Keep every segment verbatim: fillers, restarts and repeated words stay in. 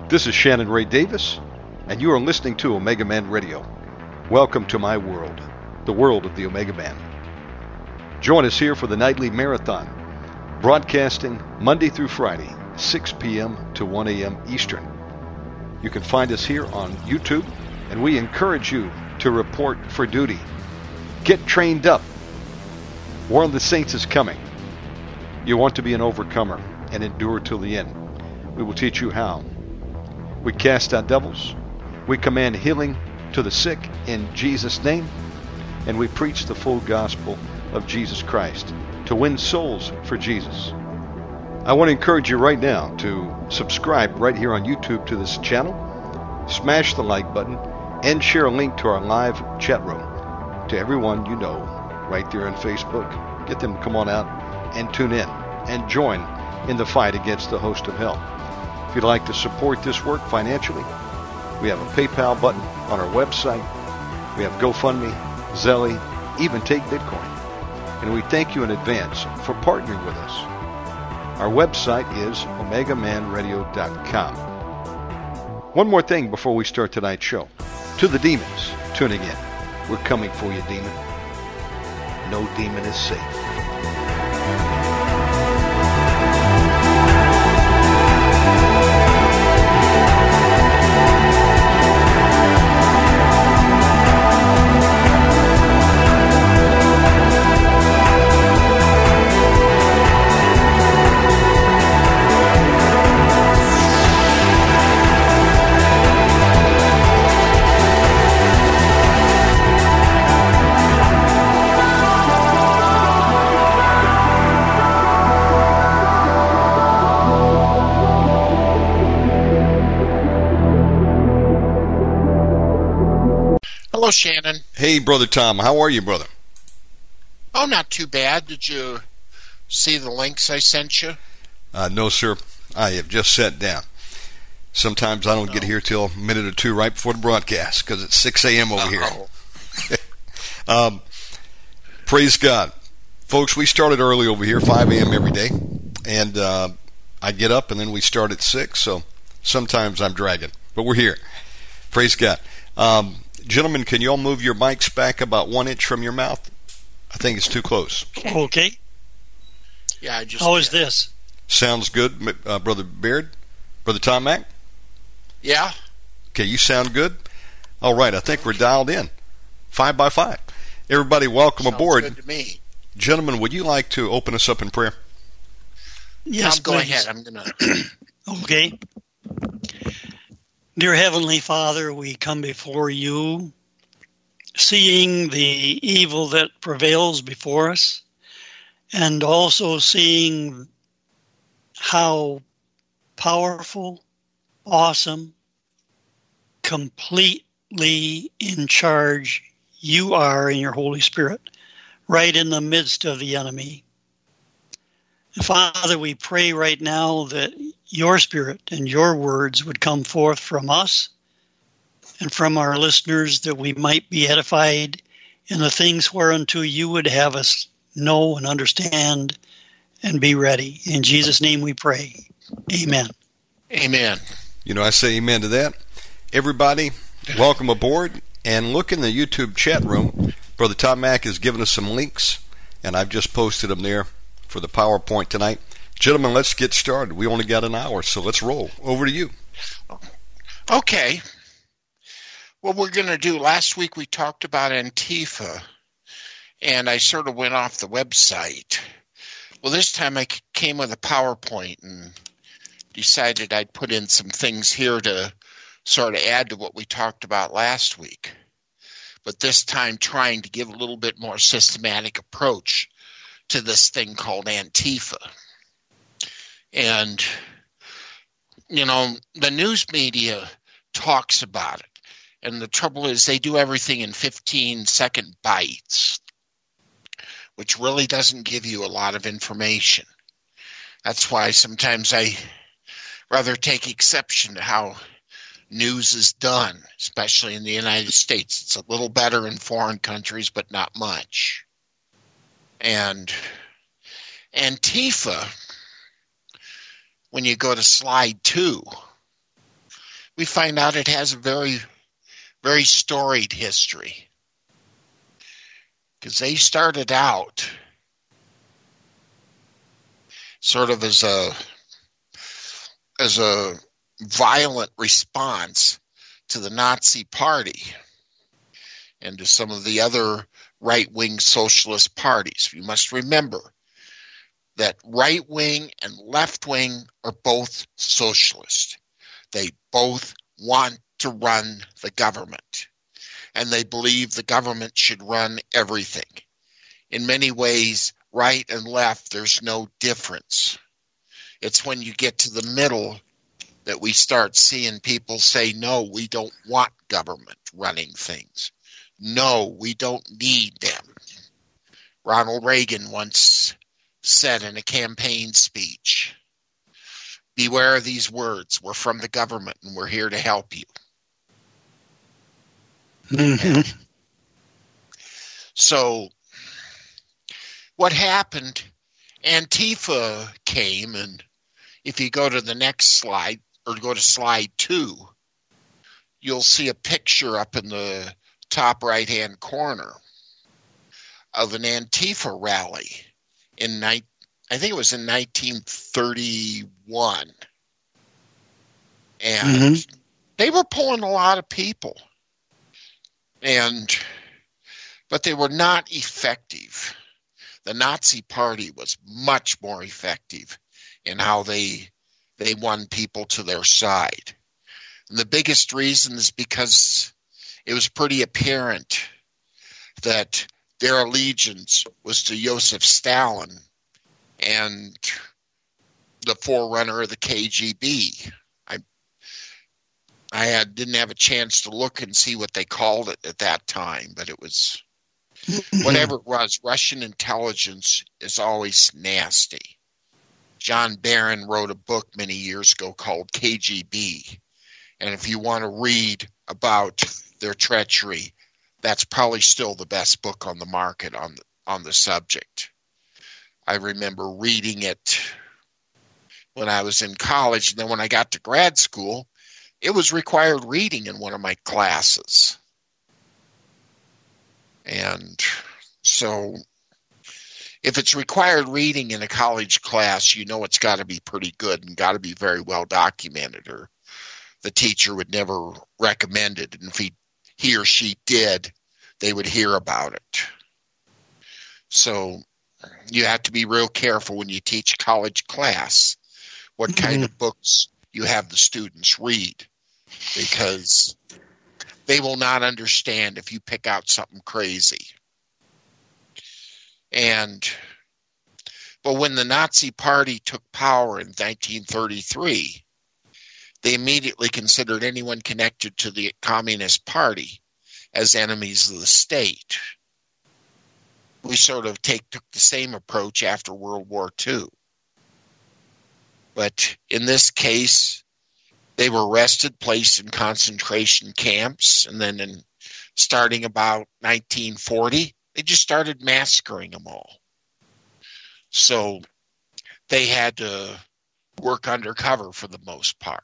This is Shannon Ray Davis, and you are listening to Omega Man Radio. Welcome to my world, the world of the Omega Man. Join us here for the nightly marathon, broadcasting Monday through Friday, six p.m. to one a.m. Eastern. You can find us here on YouTube, and we encourage you to report for duty. Get trained up. War of the Saints is coming. You want to be an overcomer and endure till the end. We will teach you how. We cast out devils. We command healing to the sick in Jesus' name. And we preach the full gospel of Jesus Christ to win souls for Jesus. I want to encourage you right now to subscribe right here on YouTube to this channel. Smash the like button and share a link to our live chat room to everyone you know right there on Facebook. Get them to come on out and tune in and join in the fight against the host of hell. If you'd like to support this work financially, we have a PayPal button on our website. We have GoFundMe, Zelle, even Take Bitcoin. And we thank you in advance for partnering with us. Our website is omega man radio dot com. One more thing before we start tonight's show. To the demons tuning in, we're coming for you, demon. No demon is safe. Hello, Shannon. Hey, Brother Tom. How are you, brother? Oh, not too bad. Did you see the links I sent you? Uh, no, sir. I have just sat down. Sometimes I don't oh. get here till a minute or two right before the broadcast because it's six a.m. over Uh-oh. here. um, praise God. Folks, we started early over here, five a.m. every day. And uh, I get up and then we start at six, so sometimes I'm dragging. But we're here. Praise God. Um, Gentlemen, can you all move your mics back about one inch from your mouth? I think it's too close. Okay. Yeah, I just. How is this? Sounds good, uh, Brother Baird. Brother Tom Mack? Yeah. Okay, you sound good. All right, I think we're dialed in. Five by five. Everybody, welcome Sounds aboard. Good to me. Gentlemen, would you like to open us up in prayer? Yes, Tom, go please. ahead. I'm gonna. Okay. Dear Heavenly Father, we come before you, seeing the evil that prevails before us, and also seeing how powerful, awesome, completely in charge you are in your Holy Spirit, right in the midst of the enemy. Father, we pray right now that your Spirit and your words would come forth from us and from our listeners, that we might be edified in the things whereunto you would have us know and understand and be ready. In Jesus' name we pray. Amen. Amen. You know, I say amen to that. Everybody, welcome aboard. And look in the YouTube chat room. Brother Tom Mack has given us some links, and I've just posted them there for the PowerPoint tonight. Gentlemen, let's get started. We only got an hour, so let's roll. Over to you. Okay. What we're going to do, last week we talked about Antifa, and I sort of went off the website. Well, this time I came with a PowerPoint and decided I'd put in some things here to sort of add to what we talked about last week. But this time trying to give a little bit more systematic approach to this thing called Antifa. And, you know, the news media talks about it. And the trouble is they do everything in fifteen second bites, which really doesn't give you a lot of information. That's why sometimes I rather take exception to how news is done, especially in the United States. It's a little better in foreign countries, but not much. And Antifa, when you go to slide two, we find out it has a very, very storied history. Because they started out sort of as a as a violent response to the Nazi Party and to some of the other right-wing socialist parties. You must remember that right-wing and left-wing are both socialist. They both want to run the government, and they believe the government should run everything. In many ways, right and left, there's no difference. It's when you get to the middle that we start seeing people say, no, we don't want government running things. No, we don't need them. Ronald Reagan once said in a campaign speech, beware of these words. We're from the government and we're here to help you. Mm-hmm. So what happened, Antifa came, and if you go to the next slide, or go to slide two, you'll see a picture up in the top right-hand corner of an Antifa rally in, I think it was in nineteen thirty-one. And mm-hmm. they were pulling a lot of people. And, but they were not effective. The Nazi Party was much more effective in how they they won people to their side. And the biggest reason is because it was pretty apparent that their allegiance was to Joseph Stalin and the forerunner of the K G B. I I had, didn't have a chance to look and see what they called it at that time, but it was whatever it was. Russian intelligence is always nasty. John Barron wrote a book many years ago called K G B. And if you want to read about their treachery, that's probably still the best book on the market on the, on the subject. I remember reading it when I was in college, and then when I got to grad school, it was required reading in one of my classes. And so if it's required reading in a college class, you know it's got to be pretty good and got to be very well documented, or the teacher would never recommend it. And if he, he or she did, they would hear about it. So you have to be real careful when you teach college class what mm-hmm. kind of books you have the students read, because they will not understand if you pick out something crazy. And, but when the Nazi Party took power in nineteen thirty-three, they immediately considered anyone connected to the Communist Party as enemies of the state. We sort of take took the same approach after World War Two. But in this case, they were arrested, placed in concentration camps, and then in starting about nineteen forty, they just started massacring them all. So they had to work undercover for the most part.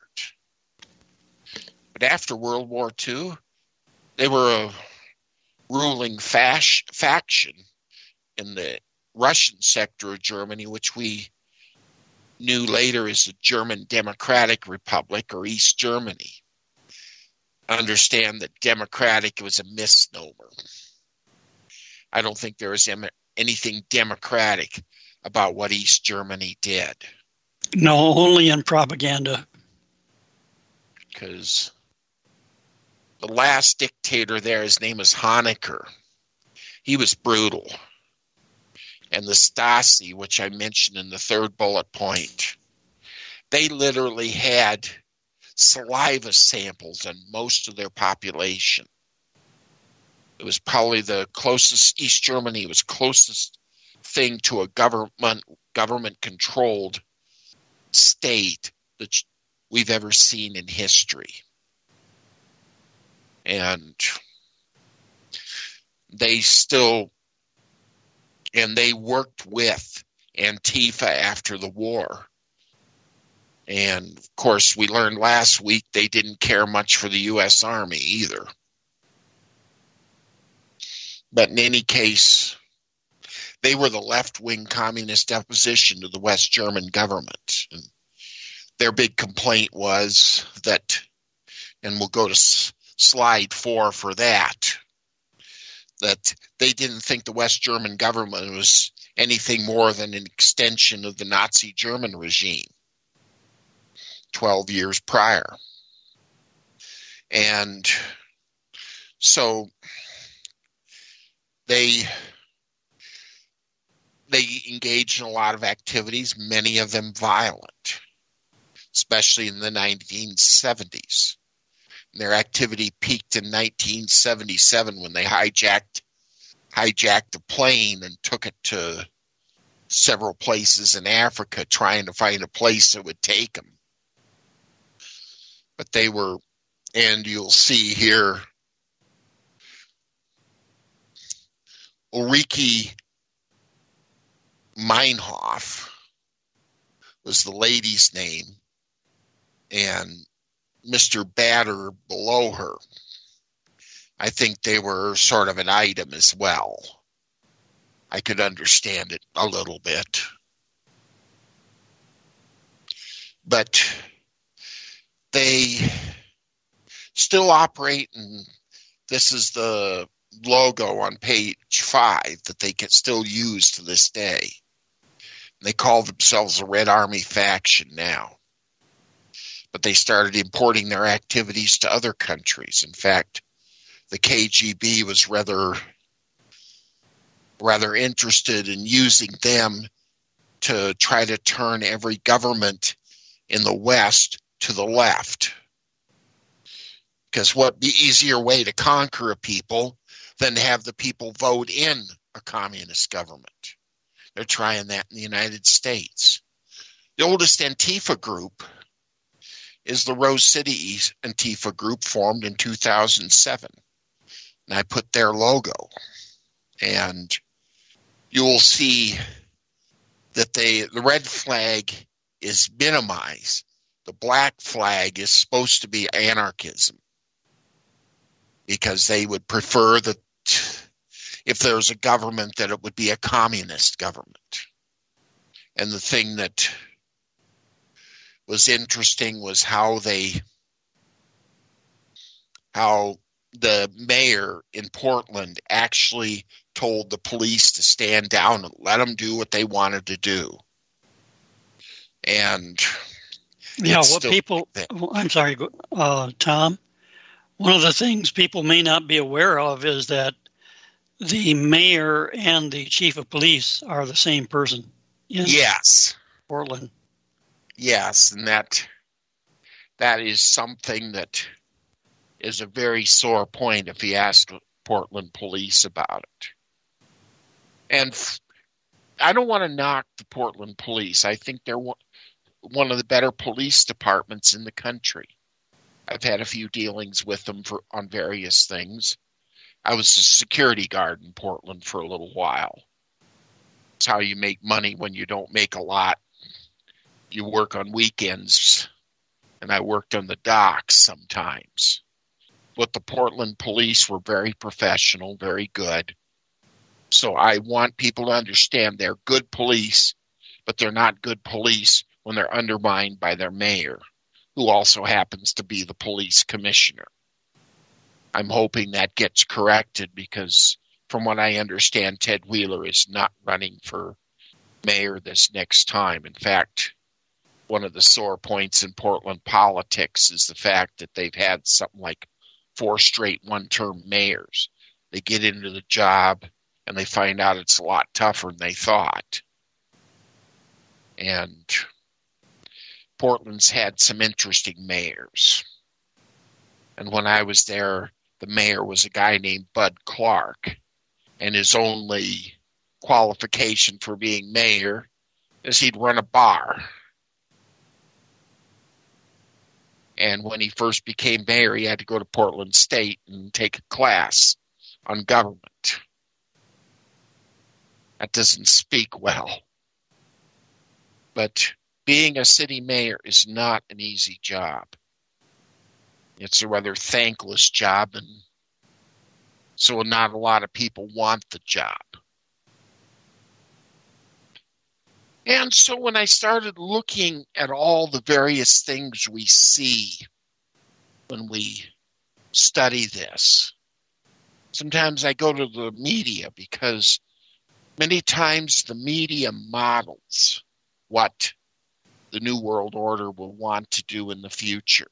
But after World War Two, they were a ruling fash, faction in the Russian sector of Germany, which we knew later as the German Democratic Republic, or East Germany. Understand that democratic was a misnomer. I don't think there was anything democratic about what East Germany did. No, only in propaganda. Because the last dictator there, his name was Honecker. He was brutal. And the Stasi, which I mentioned in the third bullet point, they literally had saliva samples on most of their population. It was probably the closest, East Germany was closest thing to a government government controlled state that we've ever seen in history. And they still, and they worked with Antifa after the war And, of course, we learned last week they didn't care much for the U S Army either. But in any case, they were the left-wing communist opposition to the West German government. And their big complaint was that, and we'll go to s- slide four for that, that they didn't think the West German government was anything more than an extension of the Nazi German regime twelve years prior. And so they they engaged in a lot of activities, many of them violent, especially in the nineteen seventies. And their activity peaked in nineteen seventy-seven when they hijacked hijacked a plane and took it to several places in Africa, trying to find a place that would take them. But they were, and you'll see here, Ulrike Meinhof was the lady's name, and Mister Bader below her. I think they were sort of an item as well. I could understand it a little bit. But they still operate, and this is the logo on page five that they can still use to this day. They call themselves a Red Army faction now. But they started importing their activities to other countries. In fact, the K G B was rather, rather interested in using them to try to turn every government in the West to the left. Because what be easier way to conquer a people than to have the people vote in a communist government? They're trying that in the United States. The oldest Antifa group is the Rose City Antifa group, formed in two thousand seven. And I put their logo. And you will see that they, the red flag is minimized. The black flag is supposed to be anarchism, because they would prefer that if there was a government, that it would be a communist government. And the thing that was interesting was how they, how the mayor in Portland actually told the police to stand down and let them do what they wanted to do. And yeah, what people, I'm sorry, uh, Tom, one of the things people may not be aware of is that the mayor and the chief of police are the same person in yes. Portland. Yes, and that that is something that is a very sore point if you ask Portland police about it. And f- I don't want to knock the Portland police. I think they're one, one of the better police departments in the country. I've had a few dealings with them for on various things. I was a security guard in Portland for a little while. It's how you make money when you don't make a lot. You work on weekends, and I worked on the docks sometimes. But the Portland police were very professional, very good. So I want people to understand they're good police, but they're not good police when they're undermined by their mayor, who also happens to be the police commissioner. I'm hoping that gets corrected, because from what I understand, Ted Wheeler is not running for mayor this next time. In fact, one of the sore points in Portland politics is the fact that they've had something like four straight one-term mayors. They get into the job and they find out it's a lot tougher than they thought. And Portland's had some interesting mayors. And when I was there, the mayor was a guy named Bud Clark, and his only qualification for being mayor is he'd run a bar. And when he first became mayor, he had to go to Portland State and take a class on government. That doesn't speak well. But being a city mayor is not an easy job. It's a rather thankless job, and so not a lot of people want the job. And so when I started looking at all the various things we see when we study this, sometimes I go to the media because many times the media models what the New World Order will want to do in the future.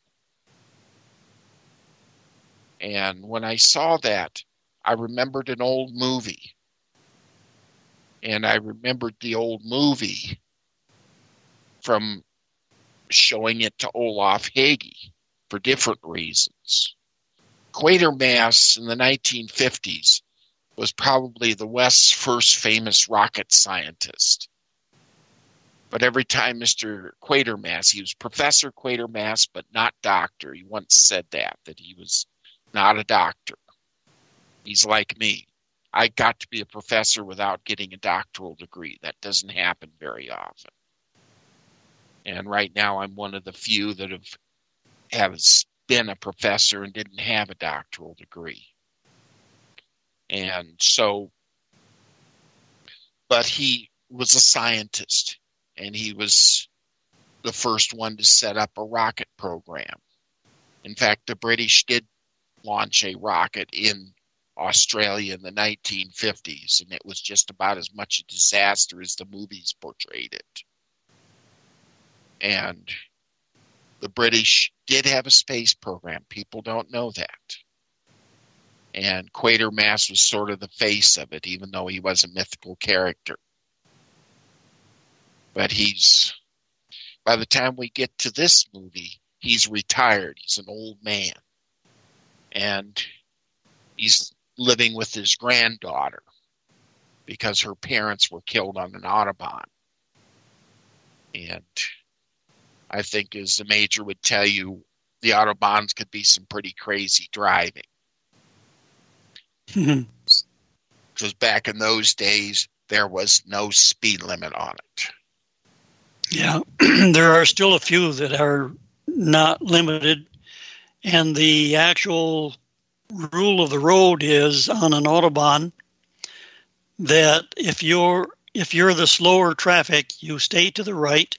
And when I saw that, I remembered an old movie. And I remembered the old movie from showing it to Olaf Hage for different reasons. Quatermass in the nineteen fifties was probably the West's first famous rocket scientist. But every time Mister Quatermass, he was Professor Quatermass, but not doctor. He once said that, that he was not a doctor. He's like me. I got to be a professor without getting a doctoral degree. That doesn't happen very often. And right now I'm one of the few that have has been a professor and didn't have a doctoral degree. And so, but he was a scientist, and he was the first one to set up a rocket program. In fact, the British did launch a rocket in Australia in the nineteen fifties, and it was just about as much a disaster as the movies portrayed it. And the British did have a space program. People don't know that. And Quatermass was sort of the face of it, even though he was a mythical character. But he's, by the time we get to this movie, he's retired. He's an old man. And he's living with his granddaughter because her parents were killed on an Autobahn. And I think, as the Major would tell you, the Autobahns could be some pretty crazy driving. Because back in those days, there was no speed limit on it. Yeah, there are still a few that are not limited. And the actual rule of the road is on an Autobahn that if you're if you're the slower traffic, you stay to the right.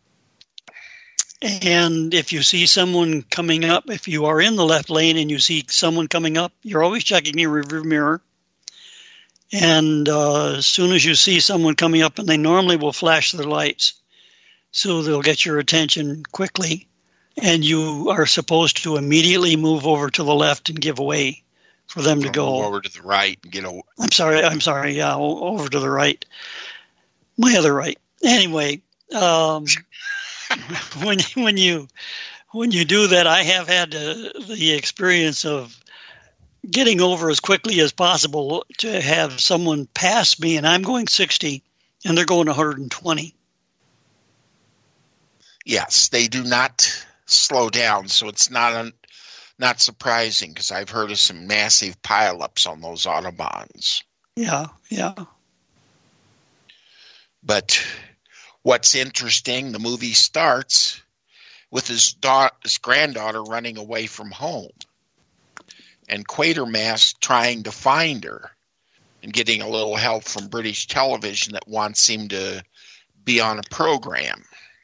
And if you see someone coming up, if you are in the left lane and you see someone coming up, you're always checking your rearview mirror. And uh, as soon as you see someone coming up, and they normally will flash their lights, so they'll get your attention quickly. And you are supposed to immediately move over to the left and give way for them to go. Move over to the right and get a... I'm sorry, I'm sorry, yeah, over to the right. My other right. Anyway, um, when when you when you do that, I have had uh, the experience of getting over as quickly as possible to have someone pass me, and I'm going sixty, and they're going one hundred twenty. Yes, they do not slow down, so it's not un, not surprising, because I've heard of some massive pileups on those Autobahns. Yeah, yeah. But what's interesting, the movie starts with his, da- his granddaughter running away from home, and Quatermass trying to find her and getting a little help from British television that wants him to be on a program.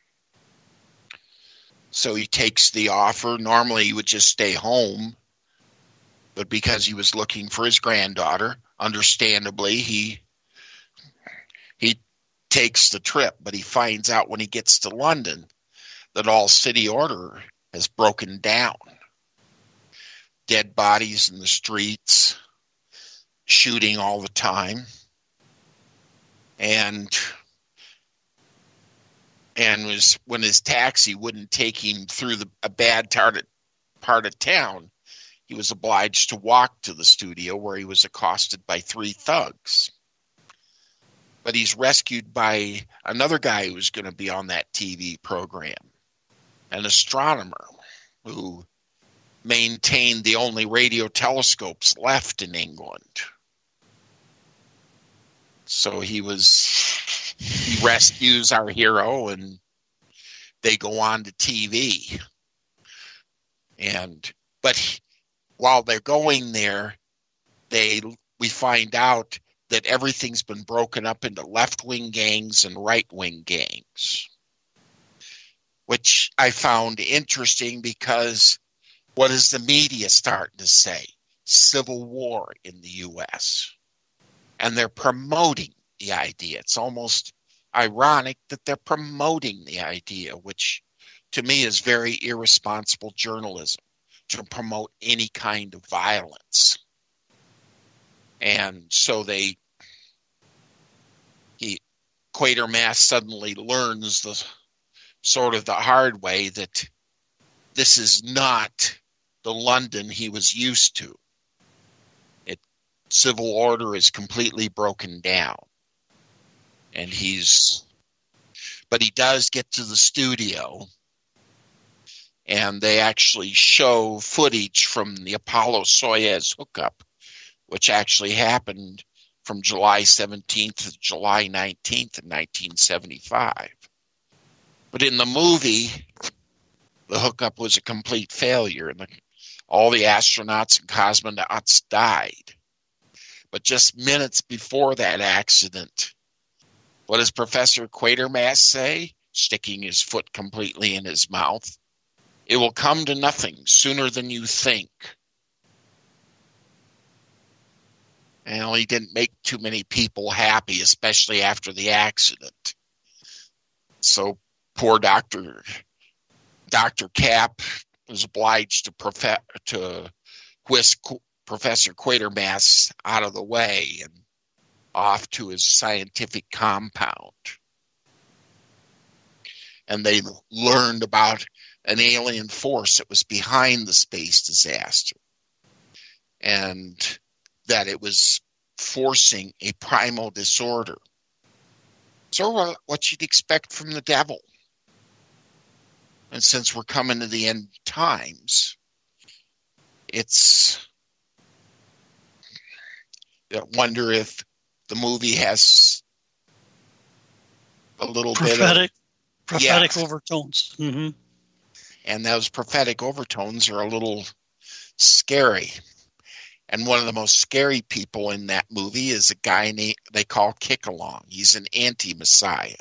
So he takes the offer. Normally he would just stay home, but because he was looking for his granddaughter, understandably, he he takes the trip. But he finds out when he gets to London that all city order has broken down. Dead bodies in the streets, shooting all the time, and and was when his taxi wouldn't take him through the, a bad part of, part of town, he was obliged to walk to the studio, where he was accosted by three thugs. But he's rescued by another guy who's going to be on that T V program, an astronomer who maintained the only radio telescopes left in England. So he was, he rescues our hero, and they go on to T V. And but while they're going there, they we find out that everything's been broken up into left-wing gangs and right-wing gangs, which I found interesting because what is the media starting to say? Civil war in the U S. And they're promoting the idea. It's almost ironic that they're promoting the idea, which to me is very irresponsible journalism, to promote any kind of violence. And so they, he, Quatermass suddenly learns the sort of the hard way that this is not the London he was used to. It, civil order is completely broken down. And he's, but he does get to the studio, and they actually show footage from the Apollo-Soyuz hookup, which actually happened from July seventeenth to July nineteenth in nineteen seventy-five. But in the movie, the hookup was a complete failure, and the, all the astronauts and cosmonauts died. But just minutes before that accident, what does Professor Quatermass say, sticking his foot completely in his mouth? It will come to nothing sooner than you think. Well, he didn't make too many people happy, especially after the accident. So poor Doctor Doctor Cap was obliged to, profe- to whisk Professor Quatermass out of the way and off to his scientific compound. And they learned about an alien force that was behind the space disaster, and that it was forcing a primal disorder. So uh, what you'd expect from the devil. And since we're coming to the end times, it's, I wonder if the movie has a little prophetic, bit of prophetic yeah. overtones. Mm-hmm. And those prophetic overtones are a little scary. And one of the most scary people in that movie is a guy named, they call Kick-Along. He's an anti-Messiah.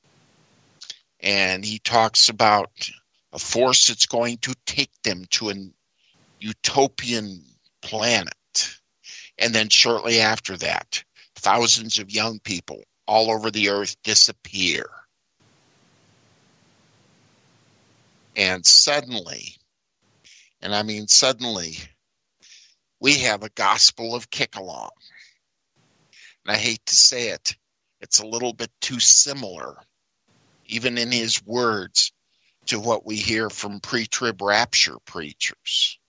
And he talks about a force that's going to take them to an utopian planet. And then shortly after that, thousands of young people all over the earth disappear. And suddenly, and I mean suddenly, we have a gospel of Kick-Along. And I hate to say it, it's a little bit too similar, even in his words, to what we hear from pre-trib rapture preachers.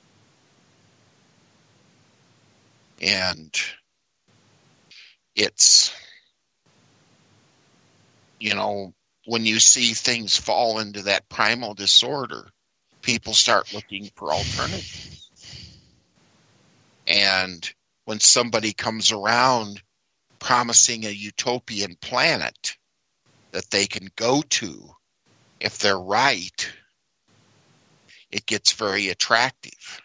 And it's, you know, when you see things fall into that primal disorder, people start looking for alternatives. And when somebody comes around promising a utopian planet that they can go to, if they're right, it gets very attractive.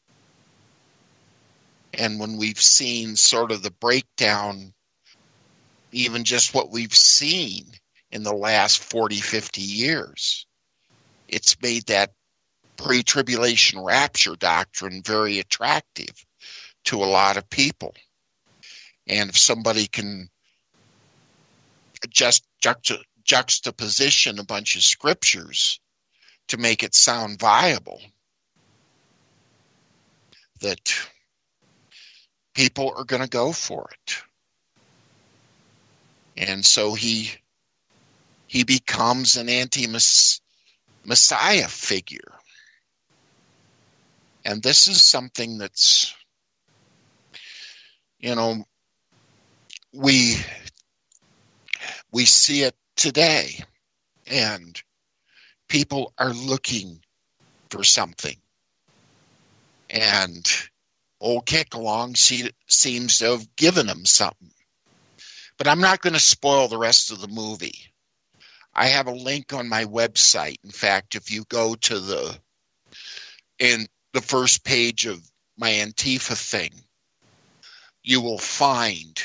And when we've seen sort of the breakdown, even just what we've seen in the last forty, fifty years, it's made that pre-tribulation rapture doctrine very attractive to a lot of people. And if somebody can just juxta- juxtaposition a bunch of scriptures to make it sound viable, that people are going to go for it. And so he he becomes an anti-Messiah figure. And this is something that's, you know, we we see it today, and people are looking for something. And old Kick-Along see, seems to have given them something. But I'm not going to spoil the rest of the movie. I have a link on my website. In fact, if you go to the in the first page of my Antifa thing, you will find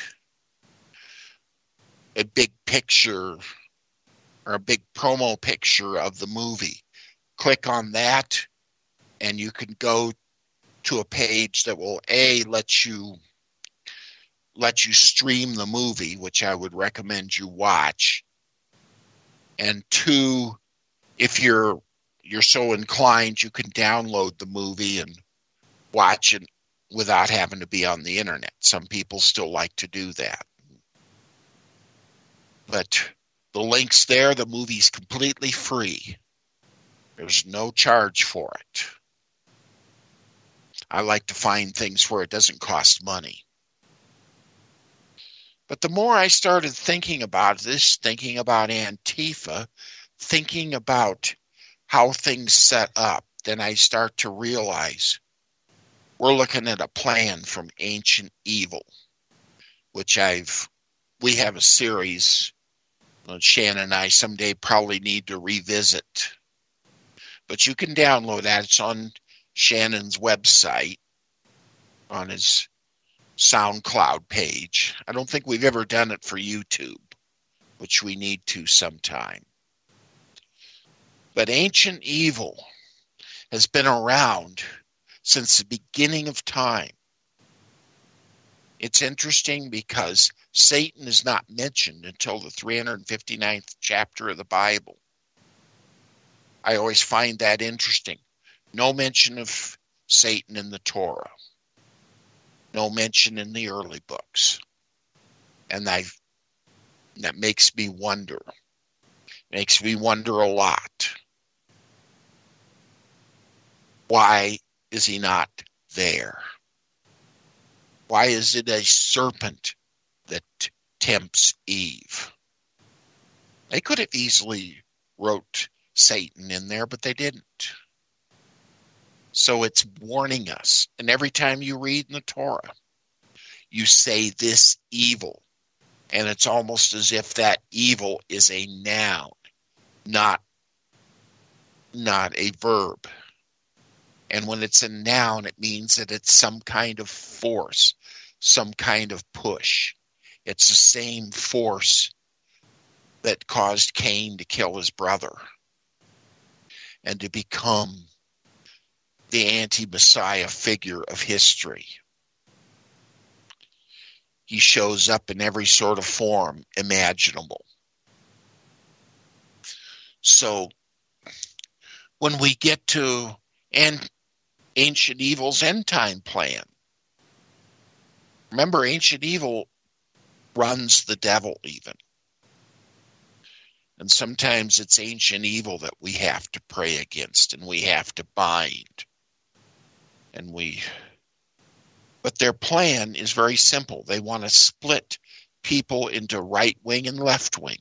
a big picture or a big promo picture of the movie. Click on that, and you can go to a page that will A, let you let you stream the movie, which I would recommend you watch. And two, if you're you're so inclined, you can download the movie and watch it without having to be on the internet. Some people still like to do that. But the link's there. The movie's completely free. There's no charge for it. I like to find things where it doesn't cost money. But the more I started thinking about this, thinking about Antifa, thinking about how things set up, then I start to realize we're looking at a plan from Ancient Evil, which I've, we have a series, well, Shannon and I someday probably need to revisit. But you can download that. It's on Shannon's website, on his SoundCloud page. I don't think we've ever done it for YouTube, which we need to sometime. But Ancient Evil has been around since the beginning of time. It's interesting because Satan is not mentioned until the three hundred fifty-ninth chapter of the Bible. I always find that interesting. No mention of Satan in the Torah. No mention in the early books. And I, that makes me wonder. Makes me wonder a lot. Why is he not there? Why is it a serpent that tempts Eve? They could have easily wrote Satan in there, but they didn't. So it's warning us. And every time you read in the Torah, you say this evil. And it's almost as if that evil is a noun, not, not a verb. And when it's a noun, it means that it's some kind of force, some kind of push. It's the same force that caused Cain to kill his brother and to become the anti-Messiah figure of history. He shows up in every sort of form imaginable. So when we get to and Ancient Evil's end time plan, remember Ancient Evil runs the devil even. And sometimes it's Ancient Evil that we have to pray against and we have to bind. And we, but their plan is very simple. They want to split people into right wing and left wing.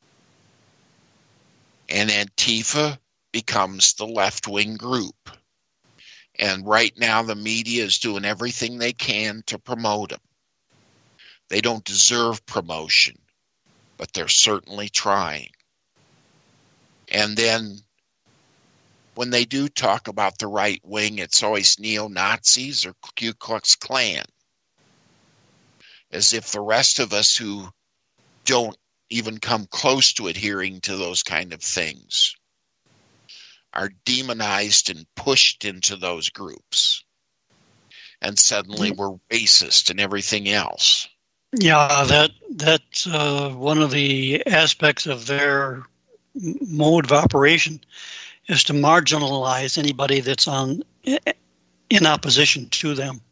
And Antifa becomes the left wing group. And right now the media is doing everything they can to promote them. They don't deserve promotion, but they're certainly trying. And then when they do talk about the right wing, it's always neo-Nazis or Ku Klux Klan. As if the rest of us who don't even come close to adhering to those kind of things are demonized and pushed into those groups. And suddenly we're racist and everything else. Yeah, that that's uh, one of the aspects of their mode of operation is to marginalize anybody that's on in opposition to them.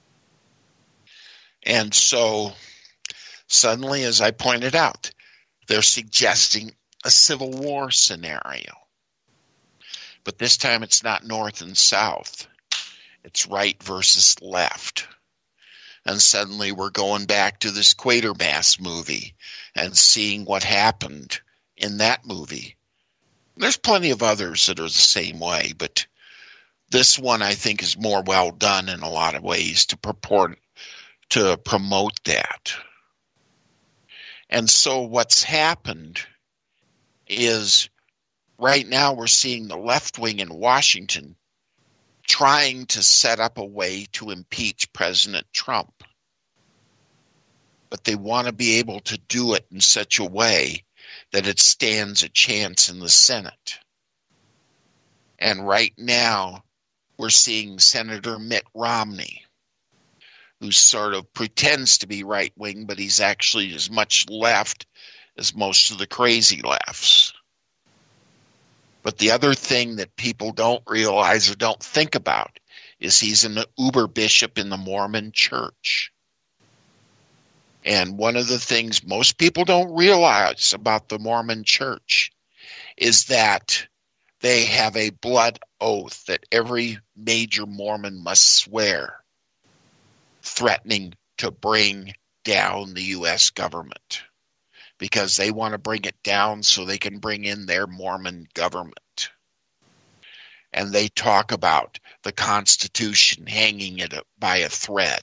And so suddenly, as I pointed out, they're suggesting a civil war scenario. But this time it's not north and south. It's right versus left. And suddenly we're going back to this Quatermass movie and seeing what happened in that movie. There's plenty of others that are the same way, but this one I think is more well done in a lot of ways to purport to promote that. And so what's happened is right now we're seeing the left wing in Washington trying to set up a way to impeach President Trump. But they want to be able to do it in such a way that it stands a chance in the Senate. And right now, we're seeing Senator Mitt Romney, who sort of pretends to be right-wing, but he's actually as much left as most of the crazy lefts. But the other thing that people don't realize or don't think about is he's an uber bishop in the Mormon Church. And one of the things most people don't realize about the Mormon Church is that they have a blood oath that every major Mormon must swear, threatening to bring down the U S government, because they want to bring it down so they can bring in their Mormon government. And they talk about the Constitution hanging it by a thread.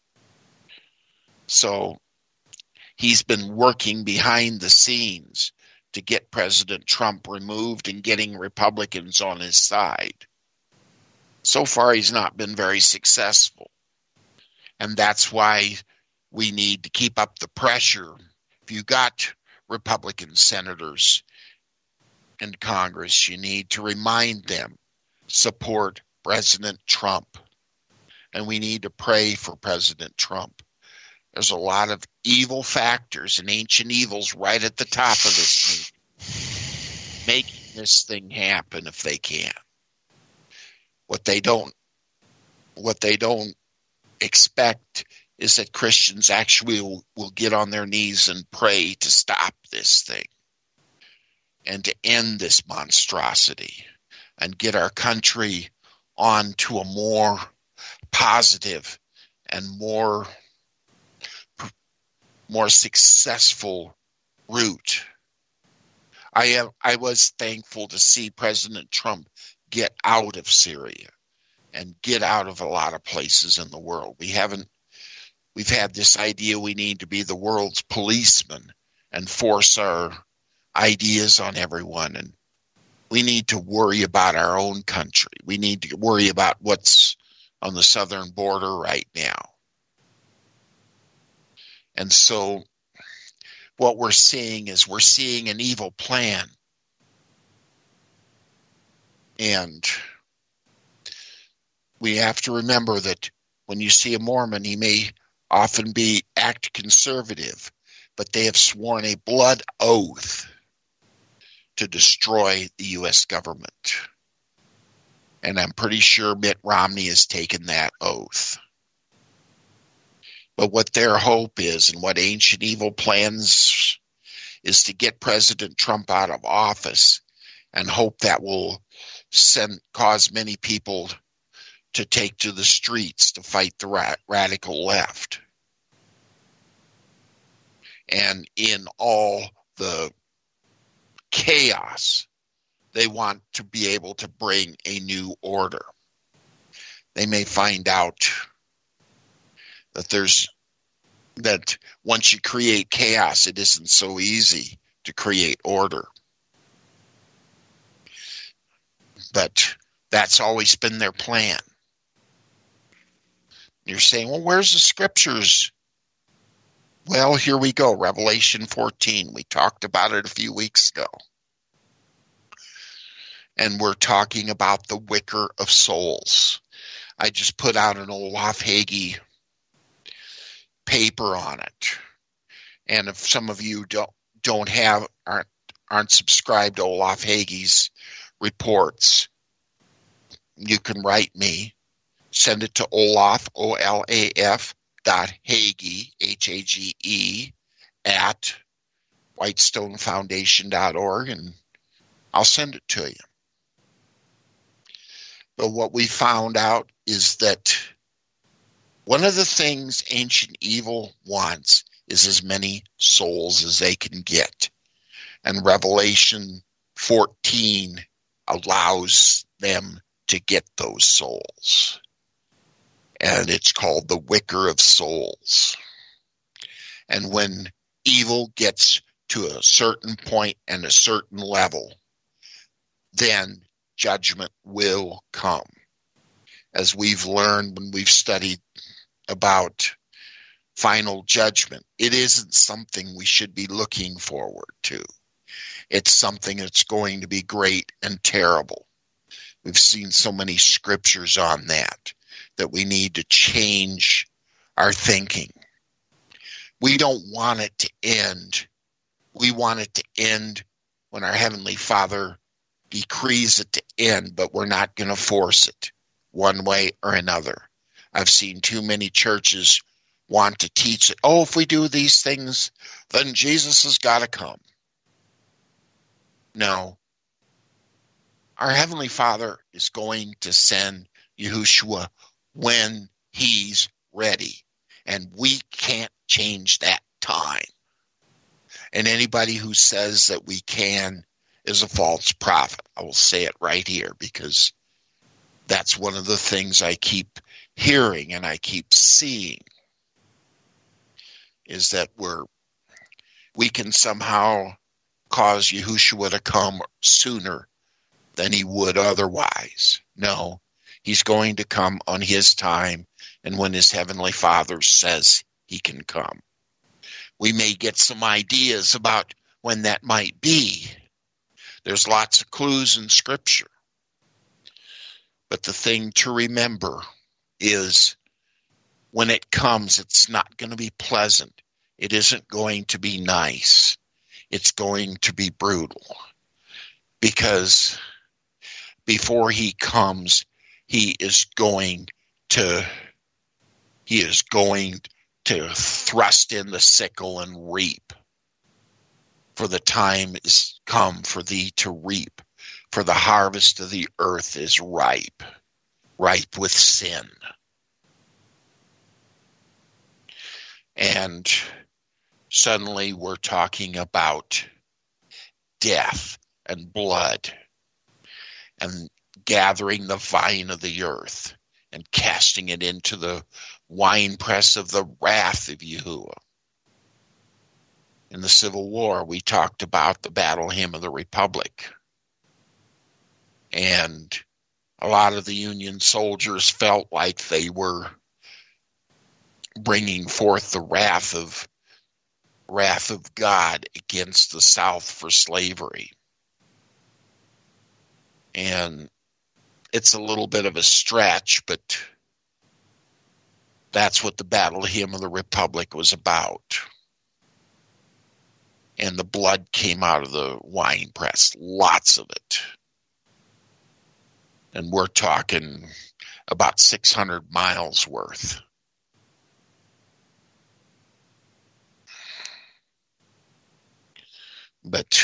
So he's been working behind the scenes to get President Trump removed and getting Republicans on his side. So far, he's not been very successful. And that's why we need to keep up the pressure. If you got Republican senators in Congress, you need to remind them, support President Trump. And we need to pray for President Trump. There's a lot of evil factors and ancient evils right at the top of this meeting, making this thing happen if they can. What they don't, what they don't expect is that Christians actually will, will get on their knees and pray to stop this thing and to end this monstrosity and get our country on to a more positive and more more successful route. I am I was thankful to see President Trump get out of Syria and get out of a lot of places in the world. We haven't we've had this idea we need to be the world's policeman and force our ideas on everyone, and we need to worry about our own country. We need to worry about what's on the southern border right now. And so what we're seeing is we're seeing an evil plan. And we have to remember that when you see a Mormon, he may often be act conservative, but they have sworn a blood oath to destroy the U S government. And I'm pretty sure Mitt Romney has taken that oath. But what their hope is and what ancient evil plans is to get President Trump out of office and hope that will send cause many people to take to the streets to fight the ra- radical left. And in all the chaos, they want to be able to bring a new order. They may find out that there's that once you create chaos, it isn't so easy to create order. But that's always been their plan. You're saying, well, where's the scriptures? Well, here we go, Revelation fourteen. We talked about it a few weeks ago. And we're talking about the wicker of souls. I just put out an Olaf Hagee paper on it. And if some of you don't don't have aren't aren't subscribed to Olaf Hagee's reports, you can write me. Send it to Olaf, O L A F dot Hagee, H A G E, at whitestone foundation dot org, and I'll send it to you. But what we found out is that one of the things ancient evil wants is as many souls as they can get. And Revelation fourteen allows them to get those souls. And it's called the wicker of souls. And when evil gets to a certain point and a certain level, then judgment will come. As we've learned when we've studied about final judgment, it isn't something we should be looking forward to. It's something that's going to be great and terrible. We've seen so many scriptures on that, that we need to change our thinking. We don't want it to end. We want it to end when our Heavenly Father decrees it to end, but we're not going to force it one way or another. I've seen too many churches want to teach it. Oh, if we do these things, then Jesus has got to come. No. Our Heavenly Father is going to send Yahushua when He's ready. And we can't change that time. And anybody who says that we can is a false prophet. I will say it right here, because that's one of the things I keep hearing and I keep seeing, is that we're we can somehow cause Yahushua to come sooner than he would otherwise. No, he's going to come on his time and when his Heavenly Father says he can come. We may get some ideas about when that might be. There's lots of clues in Scripture. But the thing to remember is when it comes, it's not going to be pleasant. It isn't going to be nice. It's going to be brutal. Because before he comes, he is going to he is going to thrust in the sickle and reap. For the time is come for thee to reap, for the harvest of the earth is ripe, ripe with sin. And suddenly we're talking about death and blood and gathering the vine of the earth and casting it into the winepress of the wrath of Yahuwah. In the Civil War, we talked about the battle hymn of the Republic. And a lot of the Union soldiers felt like they were bringing forth the wrath of wrath of God against the South for slavery. And it's a little bit of a stretch, but that's what the battle hymn of the Republic was about. And the blood came out of the wine press, lots of it. And we're talking about six hundred miles worth. But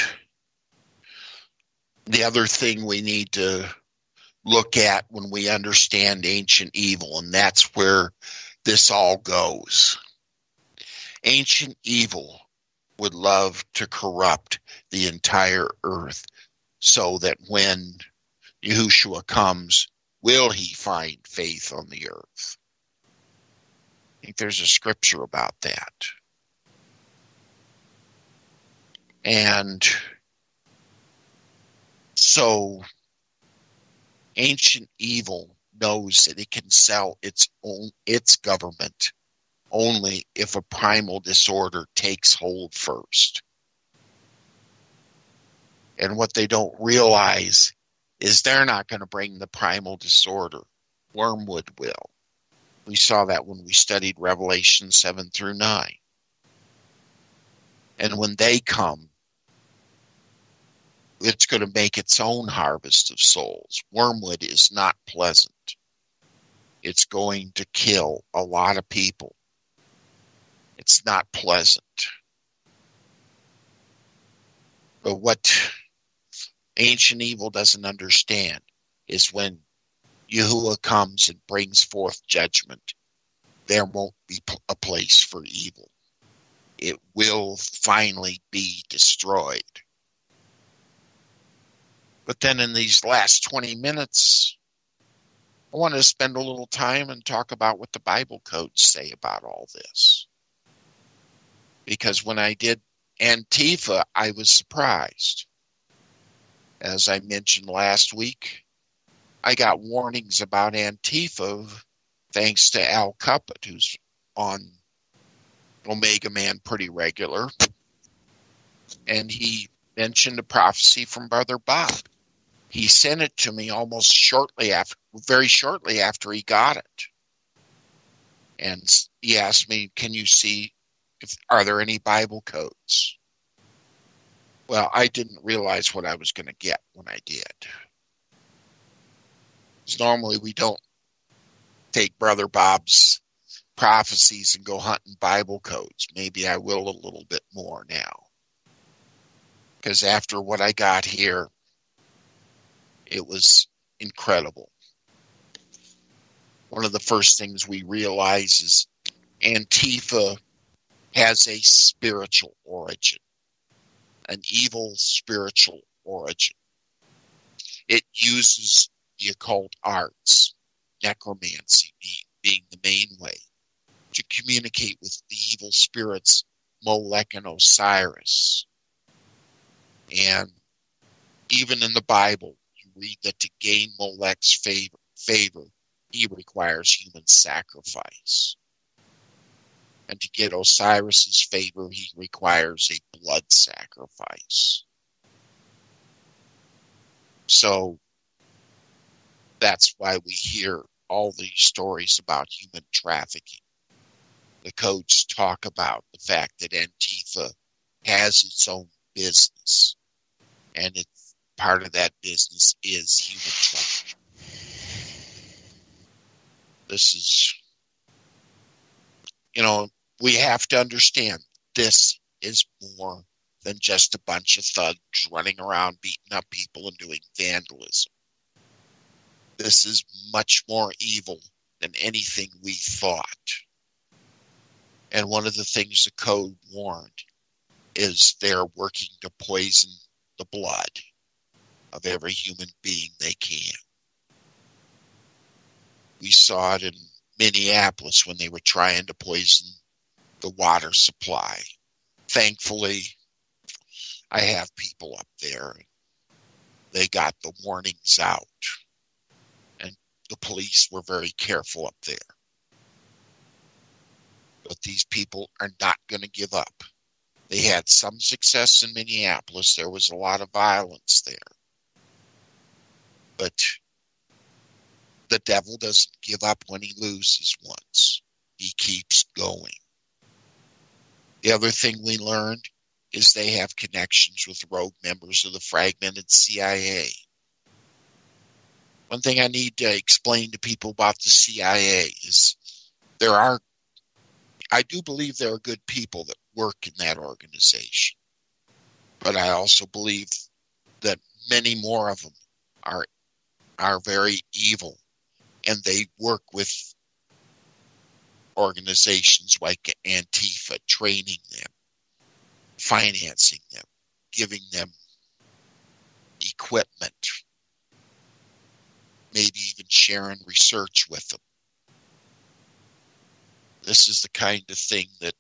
the other thing we need to look at when we understand ancient evil, and that's where this all goes. Ancient evil would love to corrupt the entire earth so that when Yahushua comes, will he find faith on the earth? I think there's a scripture about that. And so ancient evil knows that it can sell its own its government only if a primal disorder takes hold first. And what they don't realize is they're not going to bring the primal disorder. Wormwood will. We saw that when we studied Revelation seven through nine. And when they come, it's going to make its own harvest of souls. Wormwood is not pleasant. It's going to kill a lot of people. It's not pleasant. But what ancient evil doesn't understand is when Yahuwah comes and brings forth judgment, there won't be a place for evil. It will finally be destroyed. But then in these last twenty minutes, I want to spend a little time and talk about what the Bible codes say about all this. Because when I did Antifa, I was surprised. As I mentioned last week, I got warnings about Antifa thanks to Al Cuppet, who's on Omega Man pretty regular. And he mentioned a prophecy from Brother Bob. He sent it to me almost shortly after, very shortly after he got it. And he asked me, can you see, if are there any Bible codes? Well, I didn't realize what I was going to get when I did. Because normally we don't take Brother Bob's prophecies and go hunting Bible codes. Maybe I will a little bit more now. Because after what I got here, it was incredible. One of the first things we realize is Antifa has a spiritual origin, an evil spiritual origin. It uses the occult arts, necromancy being, being the main way, to communicate with the evil spirits Molech and Osiris. And even in the Bible, you read that to gain Molech's favor, favor, he requires human sacrifice. And to get Osiris's favor, he requires a blood sacrifice. So that's why we hear all these stories about human trafficking. The codes talk about the fact that Antifa has its own business, and it's, part of that business is human trafficking. This is, you know, we have to understand this is more than just a bunch of thugs running around beating up people and doing vandalism. This is much more evil than anything we thought. And one of the things the code warned is they're working to poison the blood of every human being they can. We saw it in Minneapolis when they were trying to poison the water supply. Thankfully, I have people up there. They got the warnings out, and the police were very careful up there. But these people are not going to give up. They had some success in Minneapolis. There was a lot of violence there. But the devil doesn't give up when he loses once. He keeps going. The other thing we learned is they have connections with rogue members of the fragmented C I A. One thing I need to explain to people about the C I A is there are, I do believe there are good people that work in that organization. But I also believe that many more of them are are very evil, and they work with organizations like Antifa, training them, financing them, giving them equipment, maybe even sharing research with them. This is the kind of thing that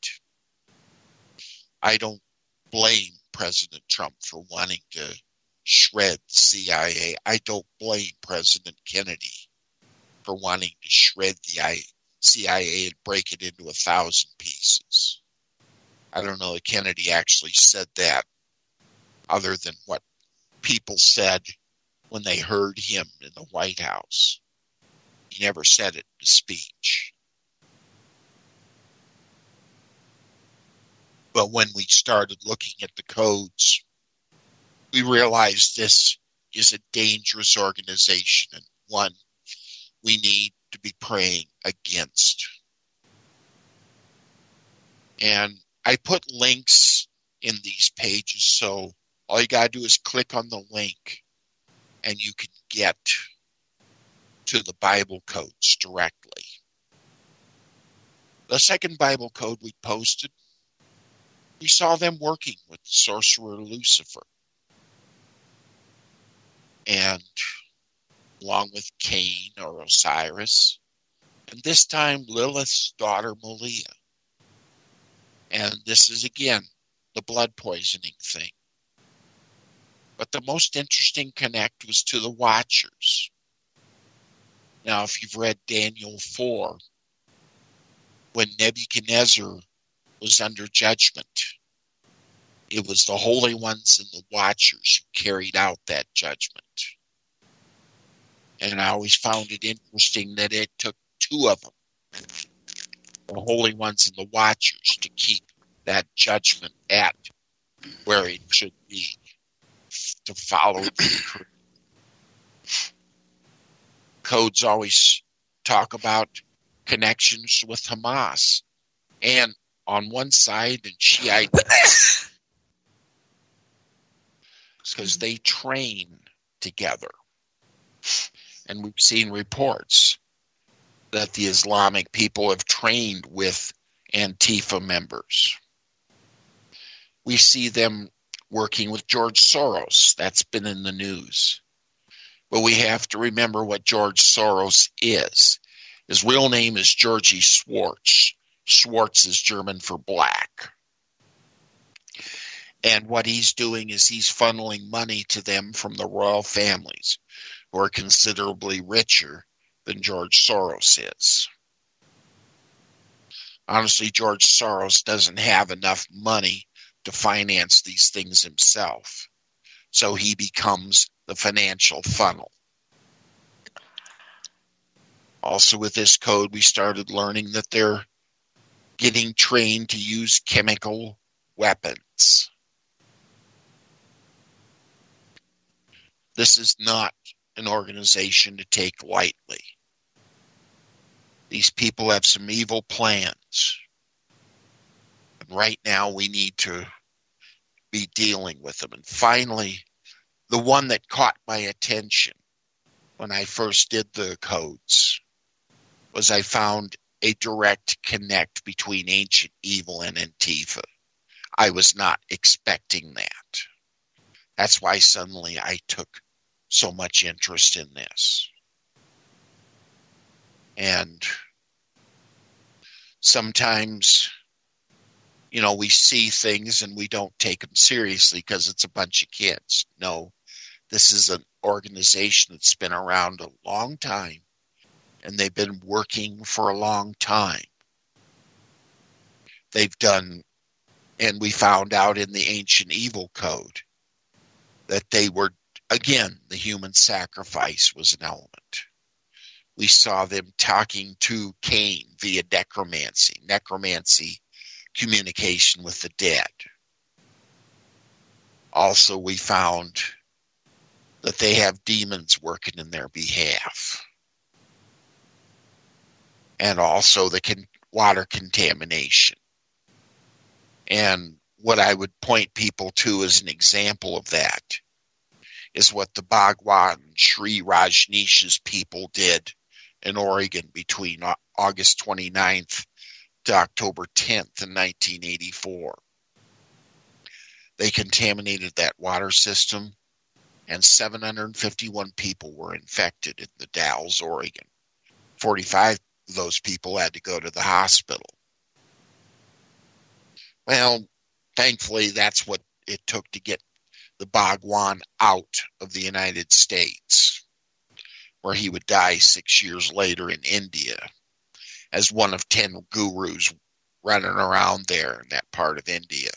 I don't blame President Trump for wanting to shred C I A. I don't blame President Kennedy for wanting to shred the C I A and break it into a thousand pieces. I don't know if Kennedy actually said that, other than what people said when they heard him in the White House. He never said it in a speech. But when we started looking at the codes, we realized this is a dangerous organization, and one we need to be praying against. And I put links in these pages, so all you got to do is click on the link and you can get to the Bible codes directly. The second Bible code we posted, we saw them working with the sorcerer Lucifer. And along with Cain or Osiris, and this time Lilith's daughter Malia. And this is again the blood poisoning thing. But the most interesting connect was to the Watchers. Now, if you've read Daniel four, when Nebuchadnezzar was under judgment, it was the holy ones and the Watchers who carried out that judgment. And I always found it interesting that it took two of them, the holy ones and the Watchers, to keep that judgment at where it should be, to follow the codes. Always talk about connections with Hamas, and on one side and Shiite, because they train together. And we've seen reports that the Islamic people have trained with Antifa members. We see them working with George Soros. That's been in the news. But we have to remember what George Soros is. His real name is Georgie Schwartz. Schwartz is German for black. And what he's doing is he's funneling money to them from the royal families, who are considerably richer than George Soros is. Honestly, George Soros doesn't have enough money to finance these things himself, so he becomes the financial funnel. Also, with this code, we started learning that they're getting trained to use chemical weapons. This is not an organization to take lightly. These people have some evil plans. And right now we need to be dealing with them. And finally, the one that caught my attention when I first did the codes was I found a direct connect between Ancient Evil and Antifa. I was not expecting that. That's why suddenly I took so much interest in this. And sometimes, you know, we see things and we don't take them seriously because it's a bunch of kids. No, this is an organization that's been around a long time, and they've been working for a long time. They've done, and we found out in the Ancient Evil Code that they were, again, the human sacrifice was an element. We saw them talking to Cain via necromancy, necromancy communication with the dead. Also, we found that they have demons working in their behalf. And also the con- water contamination. And what I would point people to as an example of that is what the Bhagwan Sri Rajneesh's people did in Oregon between August twenty-ninth to October tenth in nineteen eighty-four. They contaminated that water system, and seven hundred fifty-one people were infected in the Dalles, Oregon. forty-five of those people had to go to the hospital. Well, thankfully, that's what it took to get the Bhagwan out of the United States, where he would die six years later in India as one of ten gurus running around there in that part of India.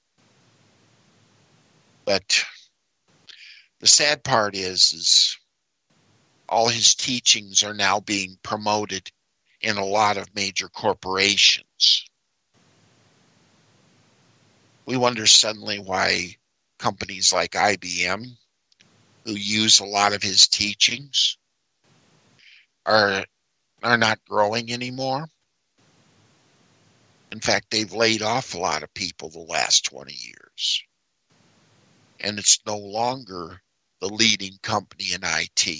But the sad part is, is all his teachings are now being promoted in a lot of major corporations. We wonder suddenly why companies like I B M, who use a lot of his teachings, are are not growing anymore. In fact, they've laid off a lot of people the last twenty years. And it's no longer the leading company in I T.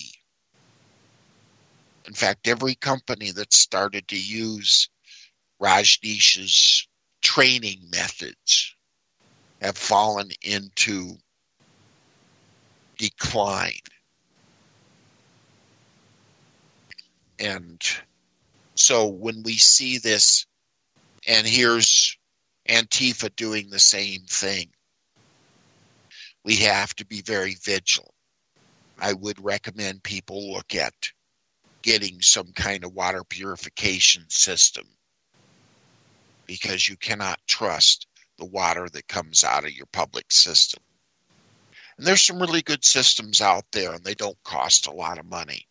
In fact, every company that started to use Rajneesh's training methods have fallen into decline. And so when we see this, and here's Antifa doing the same thing. We have to be very vigilant. I would recommend people look at getting some kind of water purification system, because you cannot trust the water that comes out of your public system. And there's some really good systems out there, and they don't cost a lot of money.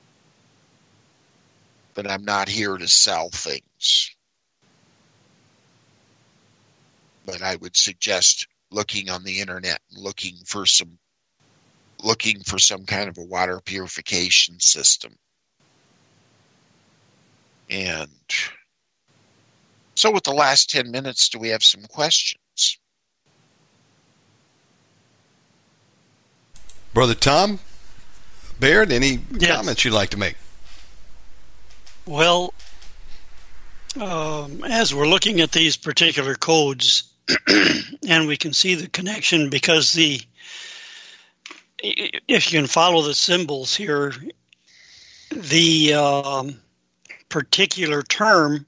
But I'm not here to sell things. But I would suggest looking on the internet and looking for some looking for some kind of a water purification system. And so with the last ten minutes, do we have some questions? Brother Tom Baird, any Yes. comments you'd like to make? Well, um, as we're looking at these particular codes, and we can see the connection, because the if you can follow the symbols here, the um, particular term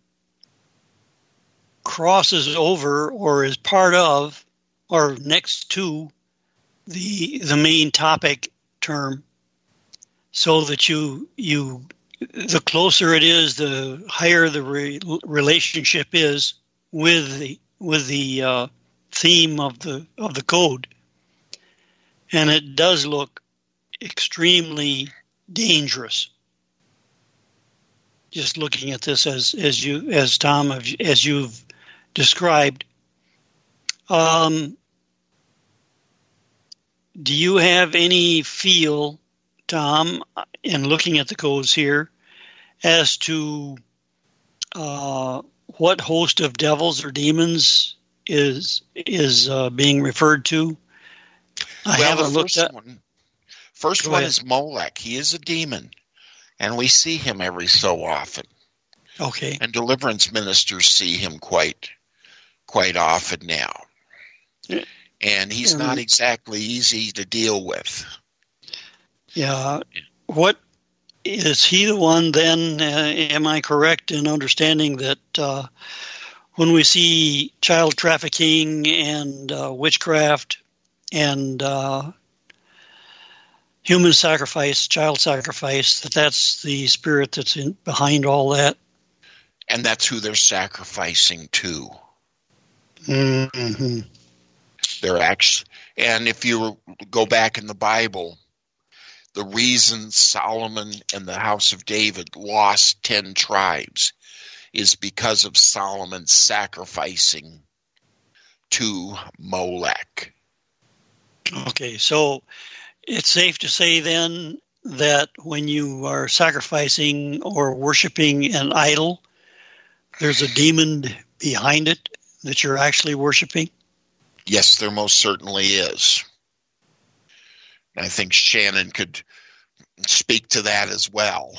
crosses over or is part of or next to the the main topic term, so that you you the closer it is, the higher the re- relationship is with the with the uh, theme of the of the code, and it does look extremely dangerous. Just looking at this as as you as Tom as you've described. Um, do you have any feel, Tom, in looking at the codes here, as to uh, what host of devils or demons is is uh, being referred to? I well, haven't the looked first at. one, first Go one ahead. is Molech. He is a demon, and we see him every so often. Okay. And deliverance ministers see him quite, quite often now. Yeah. And he's Um, not exactly easy to deal with. Yeah. What is he the one then? Uh, am I correct in understanding that uh, when we see child trafficking and uh, witchcraft and uh, human sacrifice, child sacrifice, that that's the spirit that's in, behind all that? And that's who they're sacrificing to. Mm-hmm. They're actually, and if you go back in the Bible, the reason Solomon and the house of David lost ten tribes is because of Solomon sacrificing to Molech. Okay, so it's safe to say then that when you are sacrificing or worshiping an idol, there's a demon behind it that you're actually worshiping? Yes, there most certainly is. I think Shannon could speak to that as well.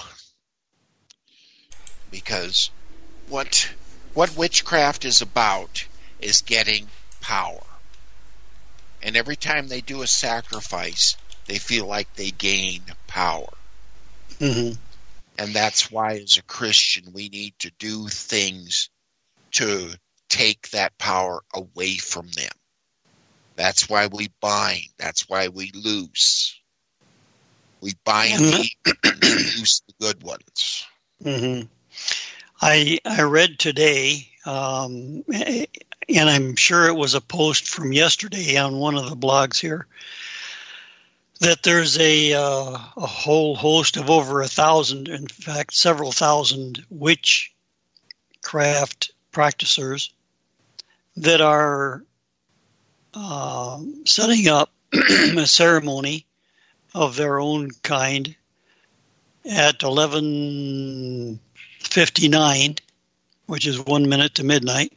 Because what what witchcraft is about is getting power. And every time they do a sacrifice, they feel like they gain power. Mm-hmm. And that's why, as a Christian, we need to do things to take that power away from them. That's why we bind. That's why we loose. We bind the and loose the good ones. Mm-hmm. I I read today, um, and I'm sure it was a post from yesterday on one of the blogs here, that there's a uh, a whole host of over a thousand, in fact, several thousand witchcraft practicers that are uh, setting up a ceremony of their own kind at eleven fifty-nine, which is one minute to midnight,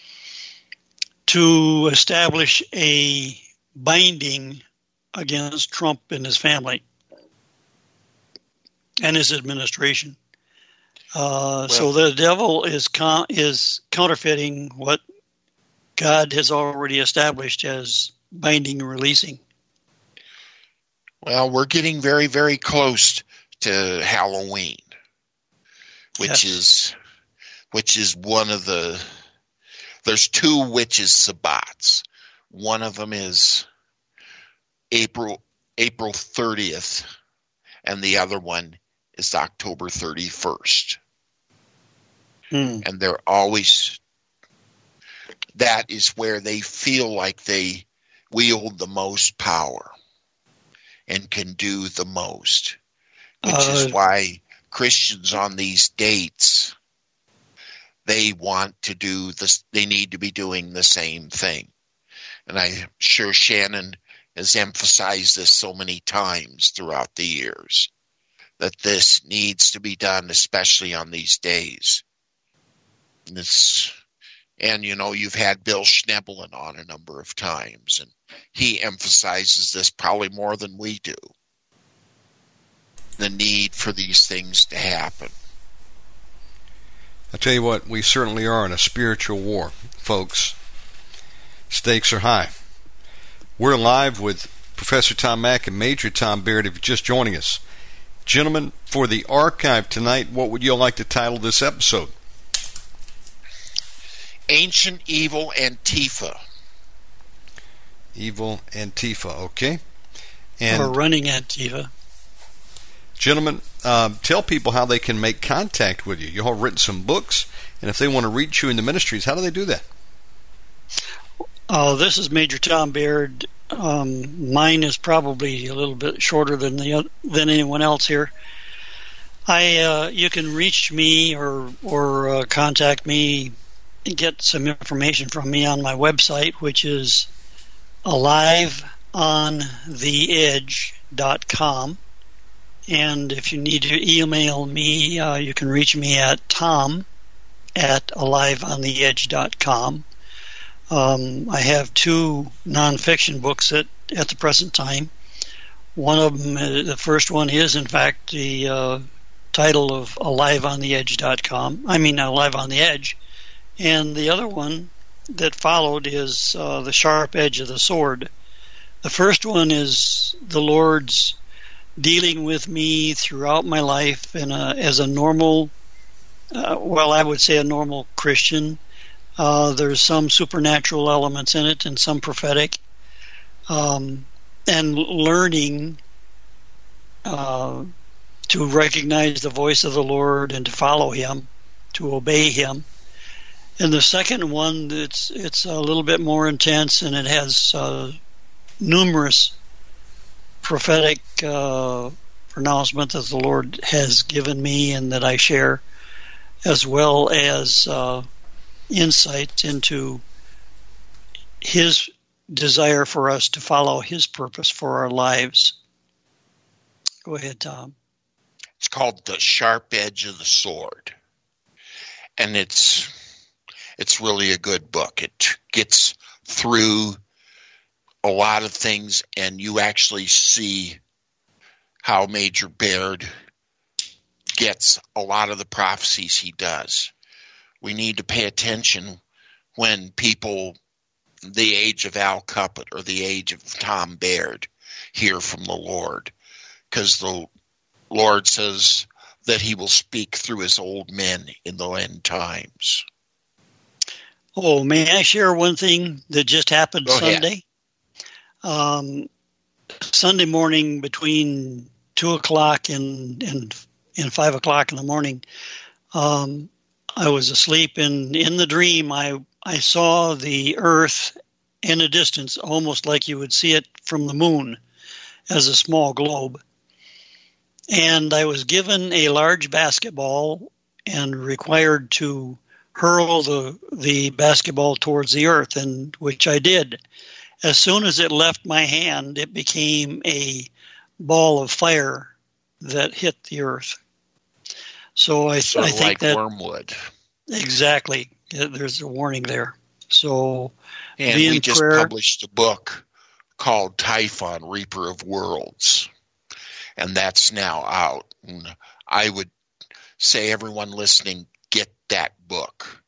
to establish a binding against Trump and his family and his administration. Uh, well, so the devil is con- is counterfeiting what God has already established as binding and releasing. Well, we're getting very, very close to Halloween, which Yes. is which is one of the there's two witches' sabbats. One of them is April April thirtieth, and the other one is October thirty-first. Hmm. And they're always, that is where they feel like they wield the most power and can do the most, which uh, is why Christians on these dates, they want to do this, they need to be doing the same thing. And I'm sure Shannon has emphasized this so many times throughout the years, that this needs to be done, especially on these days. And, it's, and you know, you've had Bill Schneebelen on a number of times, and he emphasizes this probably more than we do, the need for these things to happen. I tell you what, we certainly are in a spiritual war, folks. Stakes are high. We're live with Professor Tom Mack and Major Tom Baird. If you're just joining us, gentlemen, for the archive tonight, what would you like to title this episode? Ancient Evil Antifa. Evil Antifa, okay. And or running Antifa. Gentlemen, uh, tell people how they can make contact with you. You all have written some books, and if they want to reach you in the ministries, how do they do that? Oh, this is Major Tom Baird. Um, mine is probably a little bit shorter than the than anyone else here. I uh, you can reach me or or uh, contact me and get some information from me on my website, which is alive on the edge dot com. And if you need to email me, uh, you can reach me at tom at alive on the edge dot com. Um, I have two nonfiction books at, at the present time. One of them, uh, the first one is, in fact, the uh, title of alive on the edge dot com. I mean, Alive on the Edge. And the other one that followed is uh, The Sharp Edge of the Sword. The first one is the Lord's dealing with me throughout my life in a, as a normal, uh, well, I would say a normal Christian. Uh, there's some supernatural elements in it and some prophetic. Um, and learning uh, to recognize the voice of the Lord and to follow Him, to obey Him. And the second one, it's it's a little bit more intense, and it has uh, numerous prophetic uh, pronouncements that the Lord has given me and that I share, as well as uh, insights into His desire for us to follow His purpose for our lives. Go ahead, Tom. It's called The Sharp Edge of the Sword, and it's it's really a good book. It gets through a lot of things, and you actually see how Major Baird gets a lot of the prophecies he does. We need to pay attention when people the age of Al Cuppett or the age of Tom Baird hear from the Lord, because the Lord says that He will speak through His old men in the end times. Oh, may I share one thing that just happened Go Sunday? Um, Sunday morning between two o'clock and, and, and five o'clock in the morning, um, I was asleep, and in the dream I, I saw the earth in a distance, almost like you would see it from the moon as a small globe. And I was given a large basketball and required to hurl the the basketball towards the earth, and which I did. As soon as it left my hand, it became a ball of fire that hit the earth. So I, sort I of think like that wormwood. Exactly. There's a warning there. So and be we in just prayer. published a book called Typhon, Reaper of Worlds, and that's now out. And I would say everyone listening, get that book,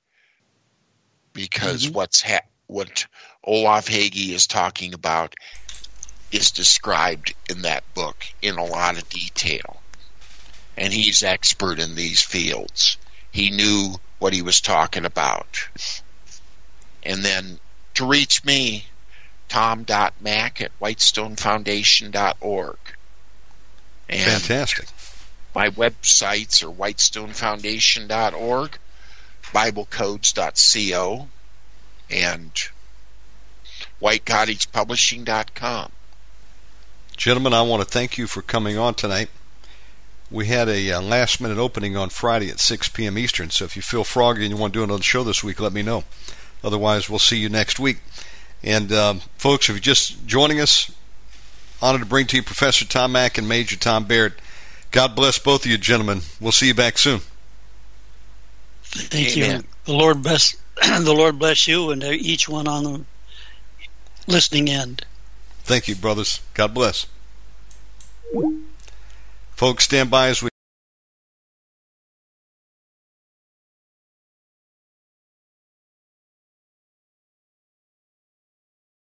because mm-hmm. what's ha- what Olaf Hagee is talking about is described in that book in a lot of detail, and he's expert in these fields. He knew what he was talking about. And then to reach me, tom dot mack at whitestone foundation dot org. And fantastic. My websites are whitestone foundation dot org, bible codes dot co, and white cottage publishing dot com. Gentlemen, I want to thank you for coming on tonight. We had a uh, last-minute opening on Friday at six p.m. Eastern, so if you feel froggy and you want to do another show this week, let me know. Otherwise, we'll see you next week. And, um, folks, if you're just joining us, honored to bring to you Professor Tom Mack and Major Tom Baird. God bless both of you, gentlemen. We'll see you back soon. Thank Amen. you. The Lord bless. The Lord bless you and each one on the listening end. Thank you, brothers. God bless. Folks, stand by as we